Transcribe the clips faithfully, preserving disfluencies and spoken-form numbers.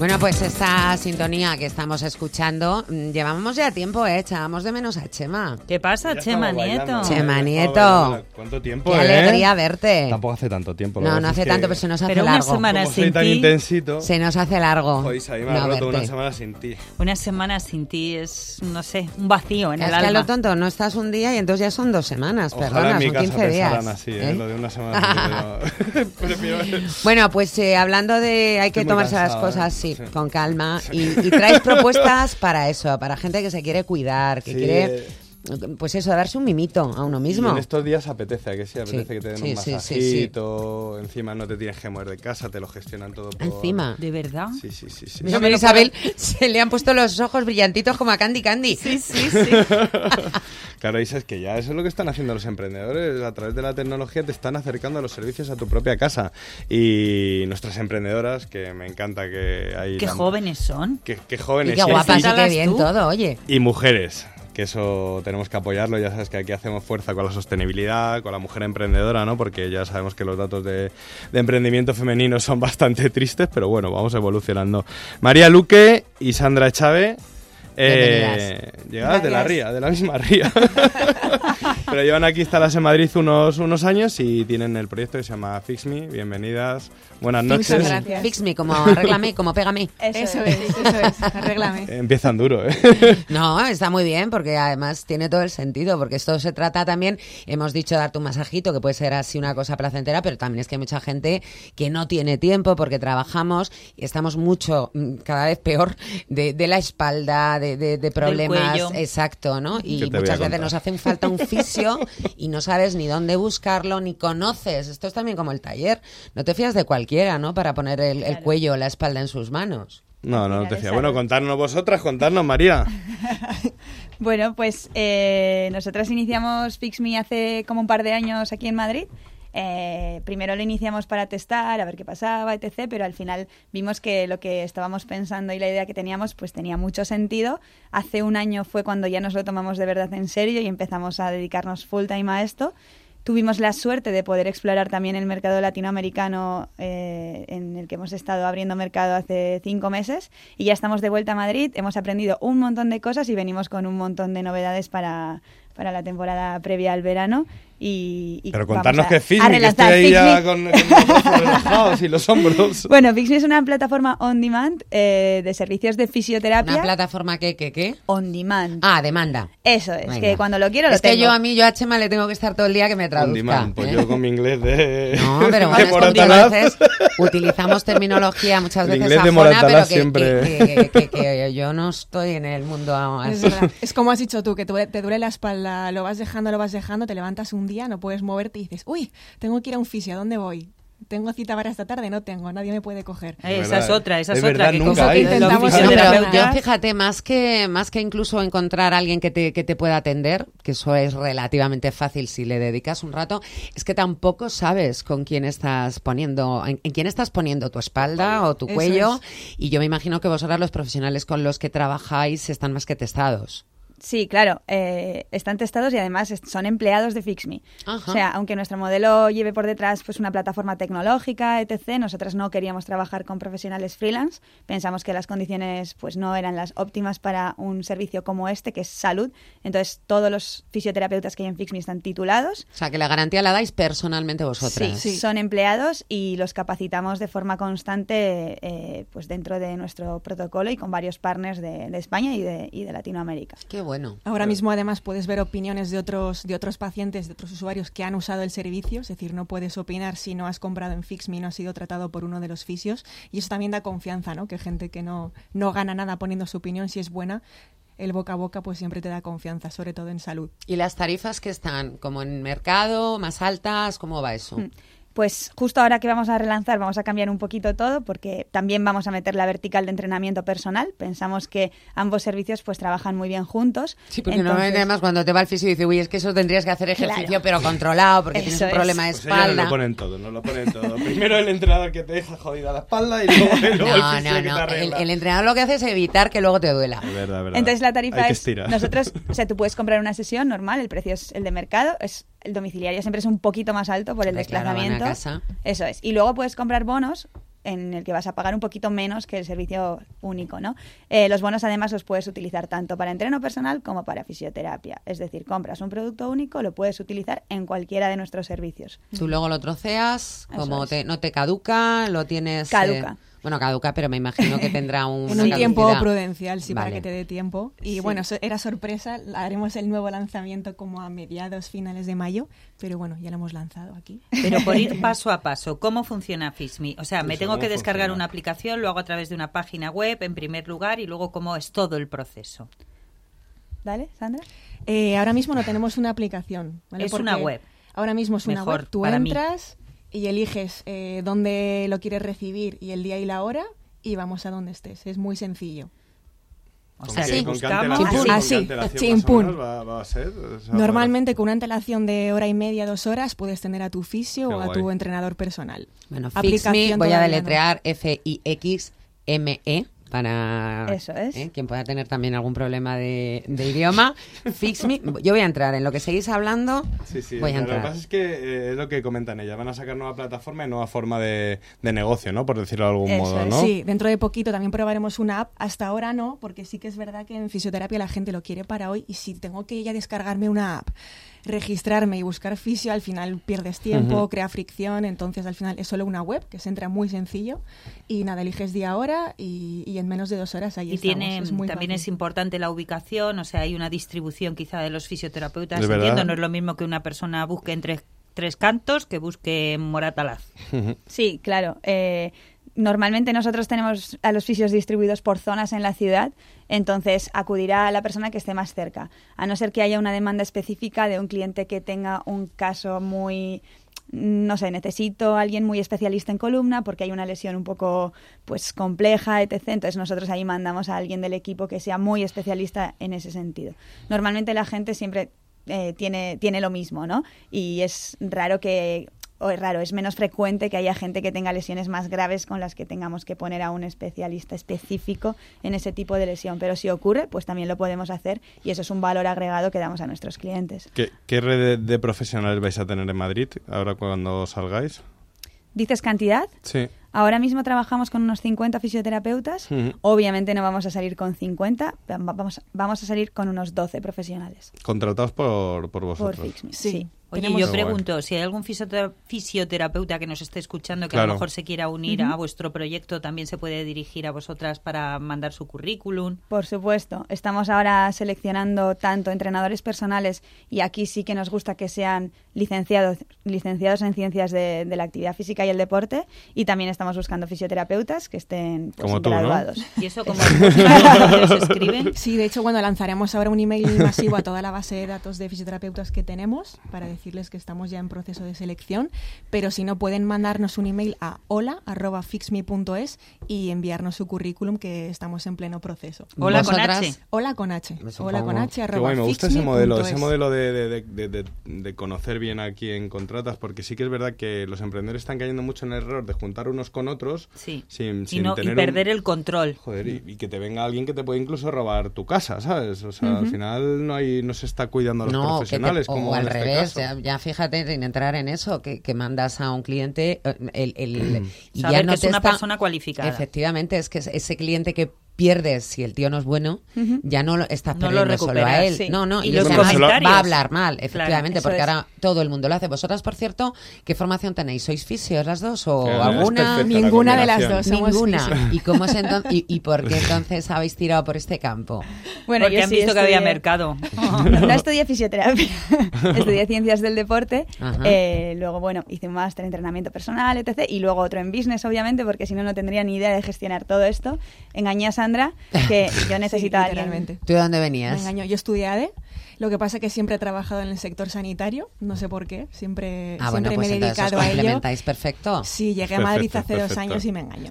Bueno, pues esta sintonía que estamos escuchando, llevamos ya tiempo, ¿eh? Echábamos de menos a Chema. ¿Qué pasa, Chema Nieto? Chema Nieto. ¿Cuánto tiempo, Qué eh? alegría verte. Tampoco hace tanto tiempo. No, no hace tanto, pero se nos hace pero largo. Una semana Como sin soy tan ti, intensito. Se nos hace largo. Joder, ahí me no ha roto verte. una semana sin ti. Una semana sin ti es, no sé, un vacío en Es el que a alma. lo tonto, no estás un día y entonces ya son dos semanas, Ojalá perdona, en mi son casa quince días. pensaran así, ¿eh? ¿eh? Lo de una semana sin ti, prefiero... Bueno, pues eh, hablando de hay que Estoy muy tomarse cansado, las cosas, ¿eh? sí, Sí. con calma. Y, y traes propuestas para eso, para gente que se quiere cuidar, que Sí. quiere, pues eso, darse un mimito a uno mismo. Y en estos días apetece, ¿a que sí? Apetece Sí, que te den sí, un sí, sí, masajito, encima no te tienes que mover de casa, te lo gestionan todo por... Encima. ¿De verdad? Sí, sí, sí. sí. Mira, mira, Isabel, se le han puesto los ojos brillantitos como a Candy Candy. Sí, sí, sí. Claro, Isa, es que ya eso es lo que están haciendo los emprendedores. A través de la tecnología te están acercando los servicios a tu propia casa. Y nuestras emprendedoras, que me encanta que hay... Qué la- jóvenes son. Qué, qué jóvenes. Y qué sí, guapas y sí. qué Preséntalas bien tú. todo, oye. Y mujeres, que eso tenemos que apoyarlo. Ya sabes que aquí hacemos fuerza con la sostenibilidad, con la mujer emprendedora, ¿no? Porque ya sabemos que los datos de, de emprendimiento femenino son bastante tristes, pero bueno, vamos evolucionando. María Luque y Sandra Echave, eh, llegadas de la ría, de la misma ría. Pero llevan aquí instaladas en Madrid unos, unos años y tienen el proyecto que se llama Fix Me. Bienvenidas, buenas Fix noches. me, gracias. fix me, como arréglame, como pégame. Eso es, eso es, arréglame. Empiezan duro, ¿eh? No, está muy bien porque además tiene todo el sentido, porque esto se trata también, hemos dicho darte un masajito, que puede ser así una cosa placentera, pero también es que hay mucha gente que no tiene tiempo porque trabajamos y estamos mucho, mm, cada vez peor, de, de la espalda, de, de, de problemas, cuello. exacto, ¿no? Y ¿Qué te voy a muchas veces contar? nos hacen falta un fisio y no sabes ni dónde buscarlo, ni conoces. Esto es también como el taller, no te fías de cualquiera, ¿no? Para poner el, el cuello o la espalda en sus manos. No, no, no te Al final fías. es Bueno, algo. contarnos vosotras, contarnos, María. Bueno, pues eh, nosotras iniciamos Fix Me hace como un par de años aquí en Madrid. Eh, primero lo iniciamos para testar, a ver qué pasaba, etcétera, pero al final vimos que lo que estábamos pensando y la idea que teníamos pues tenía mucho sentido. Hace un año fue cuando ya nos lo tomamos de verdad en serio y empezamos a dedicarnos full time a esto. Tuvimos la suerte de poder explorar también el mercado latinoamericano, eh, en el que hemos estado abriendo mercado hace cinco meses y ya estamos de vuelta a Madrid. Hemos aprendido un montón de cosas y venimos con un montón de novedades para, para la temporada previa al verano. Y, y Pero vamos contarnos a- que es Fix a Me, que estoy relanzar ahí Fix ya Me. con, con los brazos relajados y los hombros. Bueno, Fix Me es una plataforma on demand eh, de servicios de fisioterapia. ¿Una plataforma que, que, qué? On demand. Ah, demanda. Eso es, Venga. que cuando lo quiero lo Es que tengo. yo a mí, yo a Chema le tengo que estar todo el día que me traduzca. On demand, pues ¿eh? yo con mi inglés de... No, pero de bueno, es que Moratalaz. muchas veces utilizamos terminología muchas El veces inglés de sajona, pero Moratalaz que, siempre. que, que- que- que yo no estoy en el mundo Es así. verdad. Es como has dicho tú, que te, te duele la espalda, lo vas dejando, lo vas dejando, te levantas un día, no puedes moverte y dices, uy, tengo que ir a un fisio, ¿a dónde voy? Tengo cita para esta tarde, no tengo, nadie me puede coger. Eh, esa verdad, es otra, esa es, es otra. verdad, que nunca cosa hay. que Intentamos los No, pero fisioterapeutas- yo fíjate, más que, más que incluso encontrar a alguien que te, que te pueda atender, que eso es relativamente fácil si le dedicas un rato, es que tampoco sabes con quién estás poniendo, en, en quién estás poniendo tu espalda o tu Eso cuello, es. y yo me imagino que vosotras los profesionales con los que trabajáis están más que testados. Sí, claro, eh, están testados y además est- son empleados de Fix Me. Ajá. O sea, aunque nuestro modelo lleve por detrás pues una plataforma tecnológica, etcétera, nosotras no queríamos trabajar con profesionales freelance. Pensamos que las condiciones pues no eran las óptimas para un servicio como este, que es salud. Entonces, todos los fisioterapeutas que hay en Fix Me están titulados. O sea, que la garantía la dais personalmente vosotras. Sí, son empleados y los capacitamos de forma constante eh, pues dentro de nuestro protocolo y con varios partners de, de España y de, y de Latinoamérica. Qué bueno. Ahora mismo además puedes ver opiniones de otros de otros pacientes, de otros usuarios que han usado el servicio, es decir, no puedes opinar si no has comprado en Fix Me y no has sido tratado por uno de los fisios, y eso también da confianza, ¿no? Que gente que no, no gana nada poniendo su opinión, si es buena, el boca a boca pues siempre te da confianza, sobre todo en salud. ¿Y las tarifas que están? ¿Como en mercado? ¿Más altas? ¿Cómo va eso? Mm. Pues justo ahora que vamos a relanzar vamos a cambiar un poquito todo porque también vamos a meter la vertical de entrenamiento personal. Pensamos que ambos servicios pues trabajan muy bien juntos. Sí, porque Entonces, normalmente además cuando te va el fisio dice, uy, es que eso tendrías que hacer ejercicio Claro. pero controlado porque Eso tienes un es. problema de Pues ellas nos espalda. lo ponen todo, nos lo ponen todo. Primero el entrenador que te deja jodida la espalda y luego, y luego No, el fisio no, que te no. El, arregla. el entrenador lo que hace es evitar que luego te duela. Es verdad, es verdad. Entonces la tarifa Hay que es, estirar. nosotros, o sea, tú puedes comprar una sesión normal, el precio es el de mercado, es el domiciliario siempre es un poquito más alto por el Hombre, claro, van a desplazamiento. casa. Eso es. Y luego puedes comprar bonos en el que vas a pagar un poquito menos que el servicio único, ¿no? Eh, los bonos además los puedes utilizar tanto para entreno personal como para fisioterapia. Es decir, compras un producto único, lo puedes utilizar en cualquiera de nuestros servicios. Tú luego lo troceas, Eso como es. te, no te caduca, lo tienes... Caduca. eh, bueno, caduca, pero me imagino que tendrá un... En un tiempo prudencial, sí, Vale. para que te dé tiempo. Y Sí. bueno, so- era sorpresa, haremos el nuevo lanzamiento como a mediados, finales de mayo, pero bueno, ya lo hemos lanzado aquí. Pero por ir paso a paso, ¿cómo funciona FixMe? O sea, me Eso, tengo que ¿cómo descargar funciona? una aplicación, lo hago a través de una página web en primer lugar y luego cómo es todo el proceso. ¿Dale, Sandra? Eh, ahora mismo no tenemos una aplicación. ¿vale? Es Porque una web. Ahora mismo es una Mejor web. Tú para mí. entras y eliges eh, dónde lo quieres recibir y el día y la hora y vamos a donde estés. Es muy sencillo. O ¿Con sea, qué- que con qué buscamos... antelación- Chimpún. con Ah, qué sí, antelación chimpún. más o menos va, va a ser? O sea, Normalmente con una antelación de hora y media, dos horas, puedes tener a tu fisio Qué o a guay. tu entrenador personal. Bueno, Aplicación FixMe, voy a todavía no. deletrear F I X M E para Eso es. ¿eh? quien pueda tener también algún problema de, de idioma. FixMe, yo voy a entrar en lo que seguís hablando. Sí, sí. voy a Lo que entrar. pasa es que eh, es lo que comentan ellas. Van a sacar nueva plataforma y nueva forma de, de negocio, ¿no? Por decirlo de algún Eso modo, es. ¿no? Sí, dentro de poquito también probaremos una app. Hasta ahora no, porque sí que es verdad que en fisioterapia la gente lo quiere para hoy y si tengo que ya descargarme una app, registrarme y buscar fisio, al final pierdes tiempo, Ujú. crea fricción, entonces al final es solo una web que se entra muy sencillo y nada, eliges día, hora y, y en menos de dos horas ahí Y estamos. tiene, Es muy también fácil. es importante la ubicación, o sea, hay una distribución quizá de los fisioterapeutas. Es verdad. Entiendo, no es lo mismo que una persona busque en tres, tres cantos que busque en Moratalaz. Sí, claro. Eh, normalmente nosotros tenemos a los fisios distribuidos por zonas en la ciudad, entonces acudirá a la persona que esté más cerca, a no ser que haya una demanda específica de un cliente que tenga un caso muy, no sé, necesito a alguien muy especialista en columna porque hay una lesión un poco pues compleja, etcétera. Entonces nosotros ahí mandamos a alguien del equipo que sea muy especialista en ese sentido. Normalmente la gente siempre eh, tiene, tiene lo mismo, ¿no? Y es raro que... o es raro, es menos frecuente que haya gente que tenga lesiones más graves con las que tengamos que poner a un especialista específico en ese tipo de lesión. Pero si ocurre, pues también lo podemos hacer y eso es un valor agregado que damos a nuestros clientes. ¿Qué, qué red de, de profesionales vais a tener en Madrid ahora cuando salgáis? ¿Dices cantidad? Sí. Ahora mismo trabajamos con unos cincuenta fisioterapeutas. Ujú. Obviamente no vamos a salir con cincuenta, va- vamos, vamos a salir con unos doce profesionales. Contratados por, por Por vosotros. FixMe. Sí. Sí. Oye, Tenemos- yo Qué guay. pregunto, si hay algún fisiotera- fisioterapeuta que nos esté escuchando que a Claro. lo mejor se quiera unir a vuestro proyecto, también se puede dirigir a vosotras para mandar su currículum. Por supuesto, estamos ahora seleccionando tanto entrenadores personales y aquí sí que nos gusta que sean licenciados, licenciados en ciencias de, de la actividad física y el deporte y también estamos buscando fisioterapeutas que estén pues, Como tú, ¿no? graduados. ¿Y eso como os escriben? Sí, de hecho, bueno, lanzaremos ahora un email masivo a toda la base de datos de fisioterapeutas que tenemos para decirles que estamos ya en proceso de selección, pero si no pueden mandarnos un email a hola arroba fixme punto es y enviarnos su currículum que estamos en pleno proceso. Hola con Vosotras- H. Hola con H. Me supongo. Hola con H Qué arroba guay, me gusta ese fixme modelo, punto ese es. modelo de, de, de, de, de conocer bien a quién contratas, porque sí que es verdad que los emprendedores están cayendo mucho en el error de juntar unos con otros Sí. sin, Y, sin no- y tener perder un- el control. Joder, y, y que te venga alguien que te puede incluso robar tu casa, ¿sabes? O sea, al final no hay no se está cuidando a los No, que te- profesionales, o como al en este revés, caso. ya, ya fíjate, sin entrar en eso, que, que mandas a un cliente eh, el, el- y Saber ya no que es te una está- persona cualificada. Efectivamente, es que es- ese cliente que pierdes si el tío no es bueno, ya no lo estás No lo perdiendo solo a recuperas, él. sí. No, no, Y y, los además comentarios. va a hablar mal, efectivamente, eso porque es. ahora todo el mundo lo hace. Vosotras, por cierto, ¿qué formación tenéis? ¿Sois fisios las dos o Claro, es alguna? perfecta la Ninguna de las combinación. dos. Somos Ninguna. fisios. ¿Y cómo es enton- y, y por qué entonces habéis tirado por este campo? Bueno, Porque yo han sí visto que había estudié- mercado. No, no estudié fisioterapia, estudié ciencias del deporte, Ajá. eh, luego, bueno, hice un máster en entrenamiento personal, etcétera, y luego otro en business, obviamente, porque si no, no tendría ni idea de gestionar todo esto. Engañé a Sandra, que yo necesitaba Sí, a alguien... literalmente. ¿Tú de dónde Me venías? engañó. Yo estudié A D E, lo que pasa que siempre he trabajado en el sector sanitario, no sé por qué, siempre, Ah, bueno, siempre pues me he entonces os dedicado a ello. complementáis perfecto. Sí, llegué a Madrid Perfecto, hace dos perfecto. años y me engañó.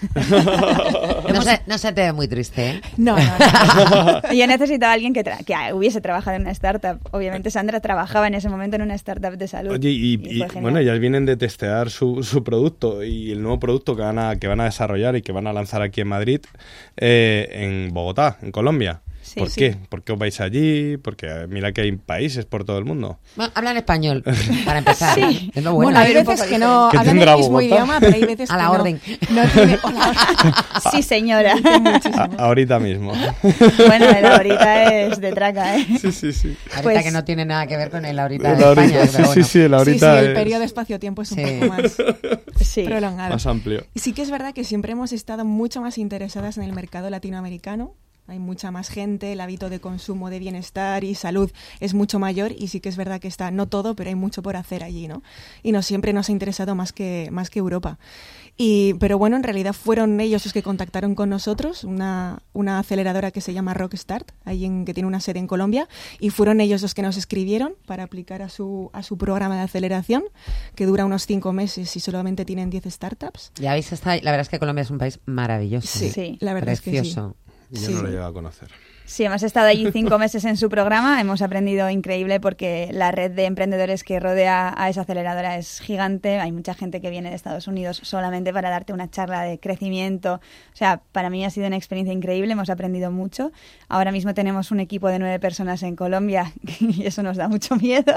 No se, no se te ve muy triste, ¿eh? No, no, no. Yo necesitaba a alguien que, tra- que hubiese trabajado en una startup. Obviamente Sandra trabajaba en ese momento en una startup de salud. Oye, y, y y, fue genial. bueno, ellas vienen de testear su, su producto y el nuevo producto que van a, que van a desarrollar y que van a lanzar aquí en Madrid, eh, en Bogotá, en Colombia. Sí, ¿Por sí. qué? ¿Por qué os vais allí? Porque mira que hay países por todo el mundo. Bueno, hablan español, para empezar. Sí. Es lo Bueno, bueno. hay ver, un veces poco que no ¿Qué hablan tendrá el mismo Bogotá? idioma, pero hay veces A que la no, orden. no tiene- hola. Sí, señora. A- ahorita mismo. Bueno, el ahorita es de traca, ¿eh? Sí, sí, sí. Ahorita Pues- que no tiene nada que ver con el ahorita de El ahorita, España, sí, pero bueno. sí, sí, el Sí, sí, ahorita el es periodo espacio-tiempo es un Sí. poco más Sí. prolongado. más amplio. Y sí que es verdad que siempre hemos estado mucho más interesadas en el mercado latinoamericano. Hay mucha más gente, el hábito de consumo de bienestar y salud es mucho mayor y sí que es verdad que está, no todo, pero hay mucho por hacer allí, ¿no? Y no siempre nos ha interesado más que, más que Europa. Y, pero bueno, en realidad fueron ellos los que contactaron con nosotros, una, una aceleradora que se llama Rockstart, ahí en, que tiene una sede en Colombia, y fueron ellos los que nos escribieron para aplicar a su, a su programa de aceleración, que dura unos cinco meses y solamente tienen diez startups. Ya habéis estado, la verdad es que Colombia es un país maravilloso. Sí. Sí. La verdad Precioso. es que sí. Yo Sí. no lo he llegado a conocer. Sí, hemos estado allí cinco meses en su programa, hemos aprendido increíble porque la red de emprendedores que rodea a esa aceleradora es gigante, hay mucha gente que viene de Estados Unidos solamente para darte una charla de crecimiento, o sea, para mí ha sido una experiencia increíble, hemos aprendido mucho. Ahora mismo tenemos un equipo de nueve personas en Colombia y eso nos da mucho miedo.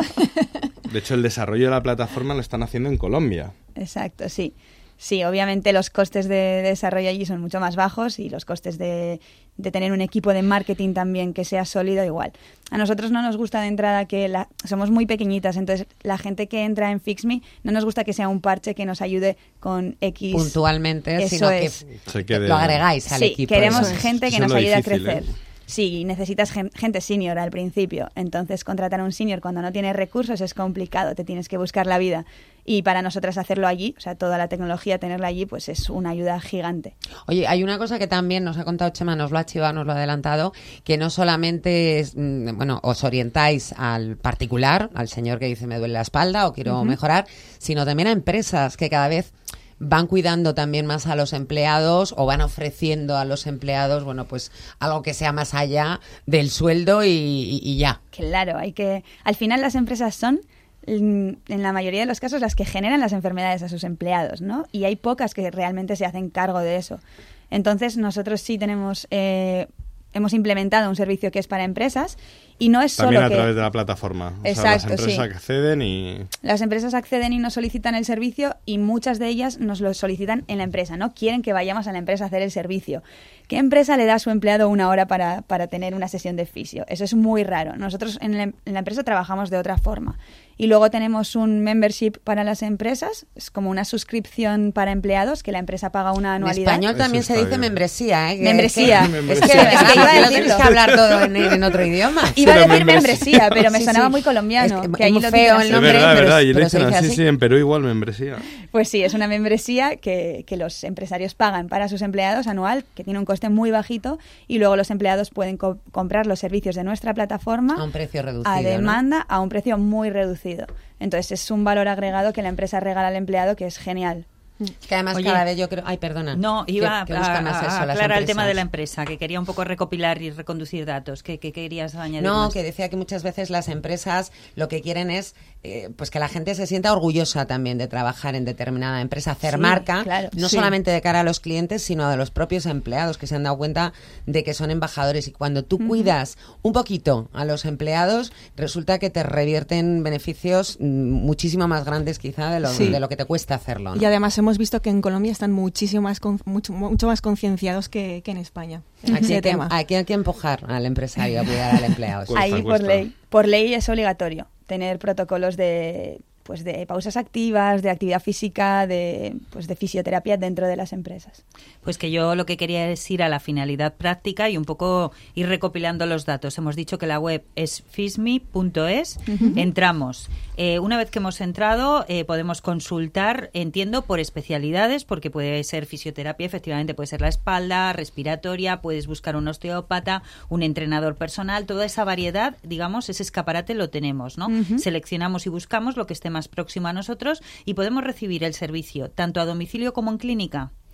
De hecho, el desarrollo de la plataforma lo están haciendo en Colombia. Exacto, sí. Sí, obviamente los costes de desarrollo allí son mucho más bajos y los costes de, de tener un equipo de marketing también que sea sólido igual. A nosotros no nos gusta de entrada que la, somos muy pequeñitas, entonces la gente que entra en FixMe no nos gusta que sea un parche que nos ayude con X. Puntualmente, Eso sino es. que Se quede- lo agregáis al Sí, equipo. queremos Eso es. gente que Eso es nos lo ayude difícil, a crecer. ¿eh? Sí, necesitas gen- gente senior al principio. Entonces, contratar a un senior cuando no tienes recursos es complicado, te tienes que buscar la vida. Y para nosotras hacerlo allí, o sea, toda la tecnología, tenerla allí, pues es una ayuda gigante. Oye, hay una cosa que también nos ha contado Chema, nos lo ha chivado, nos lo ha adelantado, que no solamente es, mm, bueno, os orientáis al particular, al señor que dice me duele la espalda o quiero mejorar, sino también a empresas que cada vez van cuidando también más a los empleados o van ofreciendo a los empleados, bueno, pues algo que sea más allá del sueldo y, y- y ya. Claro, hay que... Al final las empresas son, en en la mayoría de los casos, las que generan las enfermedades a sus empleados, ¿no? Y hay pocas que realmente se hacen cargo de eso. Entonces, nosotros sí tenemos... Eh, hemos implementado un servicio que es para empresas y no es También solo a que... través de la plataforma. O sea, Exacto, las empresas sí. acceden y... Las empresas acceden y nos solicitan el servicio y muchas de ellas nos lo solicitan en la empresa, ¿no? Quieren que vayamos a la empresa a hacer el servicio. ¿Qué empresa le da a su empleado una hora para, para tener una sesión de fisio? Eso es muy raro. Nosotros en la, en la empresa trabajamos de otra forma. Y luego tenemos un membership para las empresas, es como una suscripción para empleados que la empresa paga una En anualidad. español Eso también se está dice bien. membresía, ¿eh? Que- Membresía. Es que, Membresía. es que, de verdad, Es que iba a ¿por qué lo decirlo. tienes que hablar todo en, en otro idioma? Iba a Pero decir membresía. membresía, pero me Sí, sonaba sí. muy colombiano. Es que que es allí muy lo feo dicen el así. Es nombre, verdad, es pero- verdad. Y pero le se dicen dice así, así. sí, en Perú igual membresía. Pues sí, es una membresía que, que los empresarios pagan para sus empleados anual, que tiene un coste muy bajito, y luego los empleados pueden co- comprar los servicios de nuestra plataforma A un precio reducido, a ¿no? demanda, a un precio muy reducido. Entonces es un valor agregado que la empresa regala al empleado, que es genial. Que además Oye, cada vez yo creo... Ay, perdona. No, Que- iba que a, buscan más a- eso, a las aclarar el tema de la empresas. empresa, que quería un poco recopilar y reconducir datos. ¿Qué, qué querías añadir No, más? que decía que muchas veces las empresas lo que quieren es eh, pues que la gente se sienta orgullosa también de trabajar en determinada empresa, hacer Sí, marca, claro. no Sí. solamente de cara a los clientes, sino de los propios empleados que se han dado cuenta de que son embajadores. Y cuando tú cuidas un poquito a los empleados, resulta que te revierten beneficios mm, muchísimo más grandes quizá de lo, Sí. de lo que te cuesta hacerlo, ¿no? Y además hemos visto que en Colombia están muchísimo más con- mucho, mucho más concienciados que, que en España. en Aquí ese hay, que, tema. aquí hay que empujar al empresario a cuidar al empleado. sí. Cuesta, Ahí por cuesta. ley. Por ley es obligatorio tener protocolos de pues de pausas activas, de actividad física, de pues de fisioterapia dentro de las empresas. Pues que yo lo que quería es ir a la finalidad práctica y un poco ir recopilando los datos. Hemos dicho que la web es fisme punto es. Entramos. Eh, una vez que hemos entrado, eh, podemos consultar, entiendo, por especialidades, porque puede ser fisioterapia, efectivamente puede ser la espalda, respiratoria, puedes buscar un osteópata, un entrenador personal, toda esa variedad, digamos, ese escaparate lo tenemos, ¿no? Seleccionamos y buscamos lo que esté más próximo a nosotros y podemos recibir el servicio tanto a domicilio como en clínica.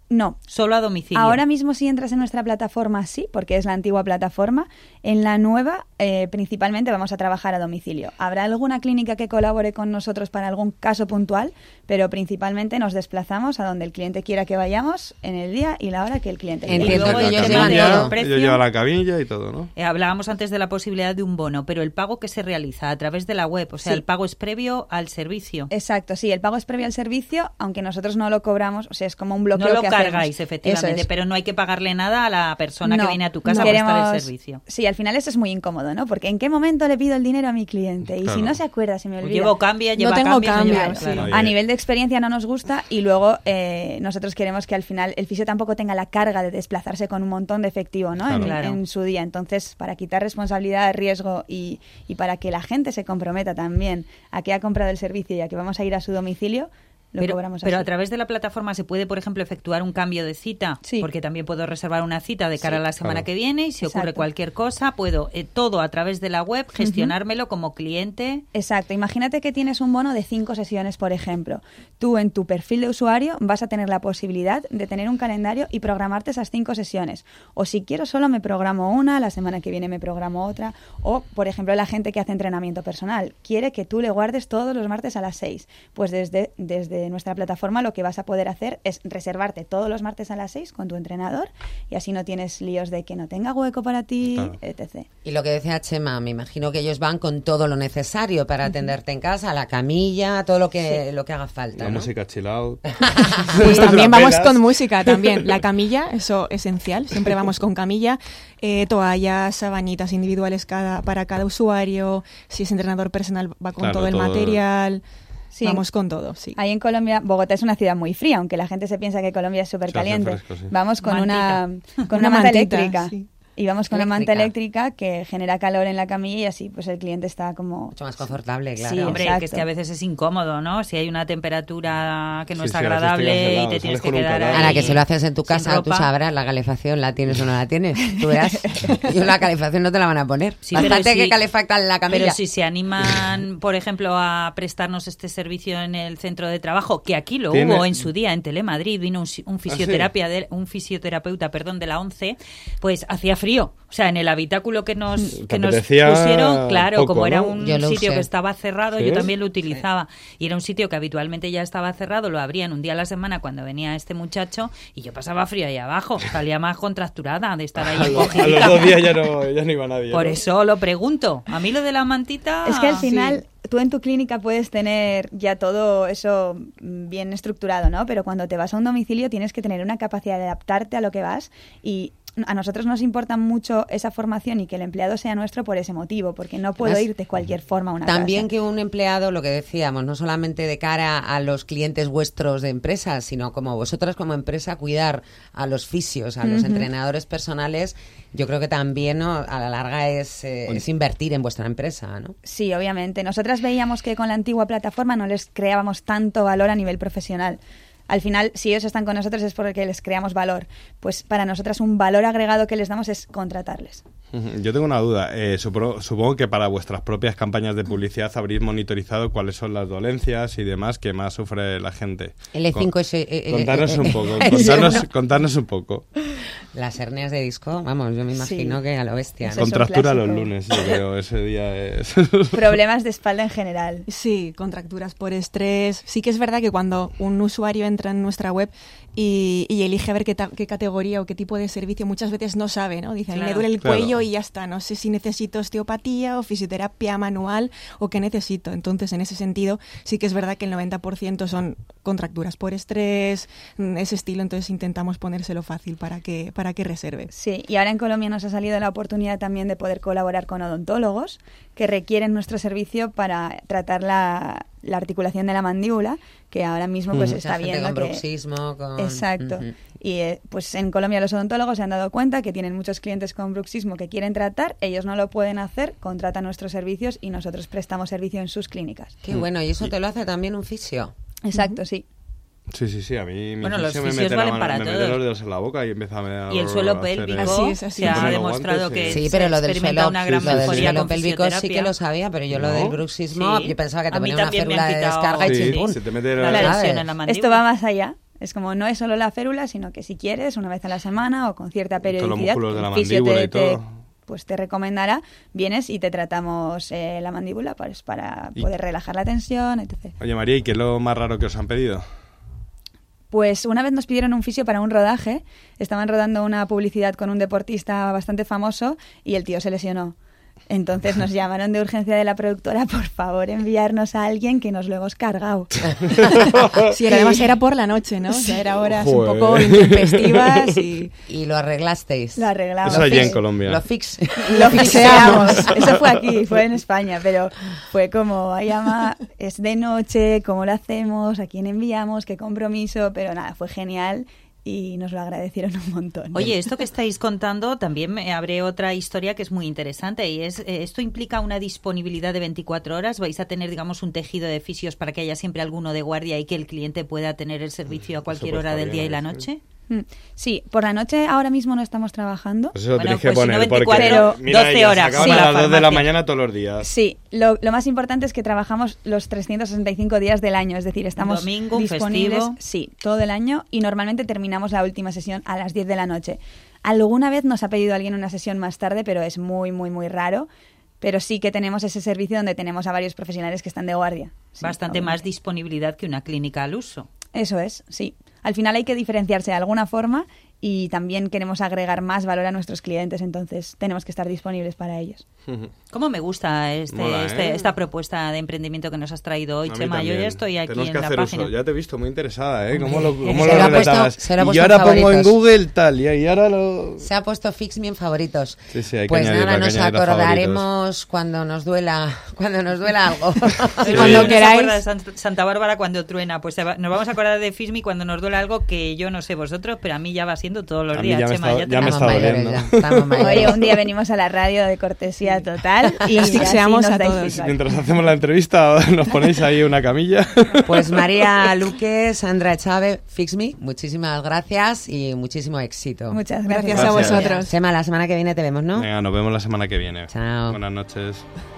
No. Solo a domicilio. Ahora mismo si entras en nuestra plataforma sí, porque es la antigua plataforma. En la nueva eh, principalmente vamos a trabajar a domicilio. Habrá alguna clínica que colabore con nosotros para algún caso puntual, pero principalmente nos desplazamos a donde el cliente quiera que vayamos en el día y la hora que el cliente quiera. Entiendo luego que el ellos tema llevan del todo. precio. Ellos llevan la camilla y todo, ¿no? Eh, hablábamos antes de la posibilidad de un bono, pero el pago que se realiza a través de la web, o sea, Sí. el pago es previo al servicio. Exacto, sí, el pago es previo al servicio, aunque nosotros no lo cobramos, o sea, es como un bloqueo No lo que cargáis, hacemos. efectivamente, Eso es. pero no hay que pagarle nada a la persona No, que viene a tu casa no. a prestar Queremos- el servicio. Sí, al final eso es muy incómodo, ¿no? Porque ¿en qué momento le pido el dinero a mi cliente? Y Claro. si no se acuerda, se me olvida. Llevo cambia, lleva tengo cambia, cambio, lleva- sí. claro. Oye. A nivel de experiencia no nos gusta y luego eh, nosotros queremos que al final el fisio tampoco tenga la carga de desplazarse con un montón de efectivo, ¿no? Claro. En, Claro. en su día. Entonces, para quitar responsabilidad, riesgo y, y para que la gente se comprometa también a que ha comprado el servicio y a que vamos a ir a su domicilio, lo Pero, cobramos pero así. a través de la plataforma se puede, por ejemplo, efectuar un cambio de cita, Sí. porque también puedo reservar una cita de cara Sí. a la semana Claro. que viene y si ocurre Exacto. cualquier cosa, puedo eh, todo a través de la web gestionármelo como cliente. Exacto. Imagínate que tienes un bono de cinco sesiones, por ejemplo. Tú en tu perfil de usuario vas a tener la posibilidad de tener un calendario y programarte esas cinco sesiones. O si quiero solo me programo una, la semana que viene me programo otra. O, por ejemplo, la gente que hace entrenamiento personal quiere que tú le guardes todos los martes a las seis. Pues desde, desde nuestra plataforma lo que vas a poder hacer es reservarte todos los martes a las seis con tu entrenador y así no tienes líos de que no tenga hueco para ti, Claro. etcétera. Y lo que decía Chema, me imagino que ellos van con todo lo necesario para atenderte en casa, la camilla, todo lo que lo que haga falta, La ¿no? música chill out. Pues también Las vamos velas. con música, también. La camilla, eso esencial. Siempre vamos con camilla, eh, toallas, sabanitas individuales cada, para cada usuario. Si es entrenador personal, va con Claro, todo el todo. material. Sí. Vamos con todo, sí. Ahí en Colombia, Bogotá es una ciudad muy fría, aunque la gente se piensa que Colombia es súper caliente. fresco, sí. Vamos con una, con una, Una manta mantita, eléctrica. sí. Y vamos con una manta Eléctrica. eléctrica que genera calor en la camilla y así pues el cliente está como... Mucho más confortable, claro. Sí, Hombre, exacto. que es que a veces es incómodo, ¿no? Si hay una temperatura que no Sí, es sí, a veces te agradable quedas y helado, te tienes sales que con un quedar calor. ahí. Ahora que si lo haces en tu sin casa, tú ropa. sabrás la calefacción, la tienes o no la tienes. Tú verás. Yo la calefacción no te la van a poner. Sí, pero Bastante sí- que calefactan la camilla. Pero si se animan, por ejemplo, a prestarnos este servicio en el centro de trabajo, que aquí lo Tiene- hubo en su día en Telemadrid, vino un, si- un fisioterapia de, un fisioterapeuta, perdón, de la ONCE, pues hacía frío. O sea, en el habitáculo que nos, Te que nos apetecía pusieron, claro, poco, como era ¿no? un Yo lo sitio usé. que estaba cerrado, ¿Sí? yo también lo utilizaba. Y era un sitio que habitualmente ya estaba cerrado, lo abrían un día a la semana cuando venía este muchacho y yo pasaba frío ahí abajo, salía más contracturada de estar ahí A los, a encogidita. los dos días ya no, ya no iba nadie. Por ¿no? eso lo pregunto. A mí lo de la mantita... Es que al sí. final tú en tu clínica puedes tener ya todo eso mm, bien estructurado, ¿no? Pero cuando te vas a un domicilio tienes que tener una capacidad de adaptarte a lo que vas y a nosotros nos importa mucho esa formación y que el empleado sea nuestro por ese motivo, porque no puedo Además, ir de cualquier forma a una También casa. que un empleado, lo que decíamos, no solamente de cara a los clientes vuestros de empresas, sino como vosotras como empresa, cuidar a los fisios, a los Ujú. entrenadores personales, yo creo que también, ¿no?, a la larga es, eh, es invertir en vuestra empresa, ¿no? Sí, obviamente. Nosotras veíamos que con la antigua plataforma no les creábamos tanto valor a nivel profesional. Al final, si ellos están con nosotros es porque les creamos valor. Pues para nosotras un valor agregado que les damos es contratarles. Ujú. Yo tengo una duda. Eh, supongo, supongo que para vuestras propias campañas de publicidad habréis monitorizado cuáles son las dolencias y demás que más sufre la gente. L cinco Con- S... eh, eh, Contarnos eh, un eh, poco. eh, Contarnos, sí, ¿no? contarnos un poco. Las hernias de disco, vamos, yo me imagino Sí. que a lo bestia, Eso ¿no? es un Contractura los clásico. lunes, yo creo. Ese día es... Problemas de espalda en general. Sí, contracturas por estrés. Sí que es verdad que cuando un usuario entra en nuestra web y, y elige a ver qué, ta- qué categoría o qué tipo de servicio, muchas veces no sabe, ¿no? Dice, a mí me Claro. duele el Claro. cuello y ya está. No sé si necesito osteopatía o fisioterapia manual o qué necesito. Entonces, en ese sentido, sí que es verdad que el noventa por ciento son contracturas por estrés, mm, ese estilo. Entonces, intentamos ponérselo fácil para que, para que reserve. Sí, y ahora en Colombia nos ha salido la oportunidad también de poder colaborar con odontólogos que requieren nuestro servicio para tratar la, la articulación de la mandíbula, que ahora mismo pues Mucha está gente viendo con que... bruxismo, con... Exacto. Ujú. Y eh, pues en Colombia los odontólogos se han dado cuenta que tienen muchos clientes con bruxismo que quieren tratar, ellos no lo pueden hacer, contratan nuestros servicios y nosotros prestamos servicio en sus clínicas. Qué bueno, y eso te lo hace también un fisio. Exacto, sí. Sí, sí, sí. A mí mi Bueno, los fisio me fisios mete, la valen mano- para me mete todo. los dedos en la boca y empieza a... Y el suelo a hacer, pélvico eh, Así es, así se es. ha Poner los demostrado guantes, que sí. Sí, se pero lo del experimenta suelo, una gran sí, sí, lo del mejoría suelo con pélvico sí que fisioterapia. lo sabía, pero yo lo ¿No? del bruxismo, Sí. yo pensaba que te A mí ponía una también me férula han de quitado- descarga y Sí, chimpún. se te mete la la- ¿sabes? lesión en la mandíbula. Esto va más allá. Es como, no es solo la férula, sino que si quieres, una vez a la semana o con cierta Todos los periodicidad, músculos de la el fisio mandíbula te, y todo. te- pues te recomendará, vienes y te tratamos eh, la mandíbula pues, para Y- poder relajar la tensión, etcétera. Oye, María, ¿y qué es lo más raro que os han pedido? Pues una vez nos pidieron un fisio para un rodaje, estaban rodando una publicidad con un deportista bastante famoso y el tío se lesionó. Entonces nos llamaron de urgencia de la productora, por favor, enviarnos a alguien que nos lo hemos cargado. Sí, pero además era por la noche, ¿no? O sea, era horas Joder. un poco intempestivas y... Y lo arreglasteis. Lo arreglamos. Eso allí Sí. en Colombia. Lo fix. Lo fixeamos. Eso fue aquí, fue en España, pero fue como, ay, ama, es de noche, ¿cómo lo hacemos? ¿A quién enviamos? ¿Qué compromiso? Pero nada, fue genial y nos lo agradecieron un montón. Oye, esto que estáis contando también me abre otra historia que es muy interesante y es eh, esto implica una disponibilidad de veinticuatro horas. ¿Vais a tener, digamos, un tejido de fisios para que haya siempre alguno de guardia y que el cliente pueda tener el servicio a cualquier pues hora está del bien, día y la sí. noche? Mm, Sí, por la noche ahora mismo no estamos trabajando. Pues eso lo Bueno, tenéis que pues si no poner, veinticuatro, porque mira, doce ellas horas, acaban como a la las dos de la farmacia. mañana todos los días. Sí, lo, lo más importante es que trabajamos los trescientos sesenta y cinco días del año, es decir, estamos Domingo, un disponibles, festivo. sí, todo el año y normalmente terminamos la última sesión a las diez de la noche. Alguna vez nos ha pedido alguien una sesión más tarde, pero es muy, muy, muy raro. Pero sí que tenemos ese servicio donde tenemos a varios profesionales que están de guardia. Sí, Bastante más obviamente. disponibilidad que una clínica al uso. Eso es, sí. Al final hay que diferenciarse de alguna forma y también queremos agregar más valor a nuestros clientes, entonces tenemos que estar disponibles para ellos. ¿Cómo me gusta este, Mola, ¿eh? este- esta propuesta de emprendimiento que nos has traído hoy, A mí Chema? Yo también. ya estoy aquí Tenemos en que la hacer página. uso. Ya te he visto muy interesada, ¿eh? ¿Cómo Hombre, lo, cómo se lo lo ha puesto- relatabas? se lo ha Y puesto yo en ahora pongo en favoritos. Google tal, y y ahora lo... Se ha puesto Fix Me en favoritos. Sí, sí, hay que pues añadirlo, nada, hay que nos añadirlo a acordaremos cuando nos duela, cuando nos duela algo. Sí, Cuando ¿no se queráis. acuerda de San- Santa Bárbara cuando truena? Pues se va- nos vamos a acordar de Fismi cuando nos duele algo que yo no sé vosotros, pero a mí ya va siendo todos los A mí días, ya me Chema. está- ya ya me tenemos- está Estamos mayores doliendo. ya, estamos mayores. Oye, un día venimos a la radio de cortesía total y así Asfixiamos nos a dais todos. feedback. Mientras hacemos la entrevista, nos ponéis ahí una camilla. Pues María Luque, Sandra Echave, Fix Me, muchísimas gracias y muchísimo éxito. Muchas gracias. Gracias a Gracias. vosotros. Sema, la semana que viene te vemos, ¿no? Venga, nos vemos la semana que viene. Chao. Buenas noches.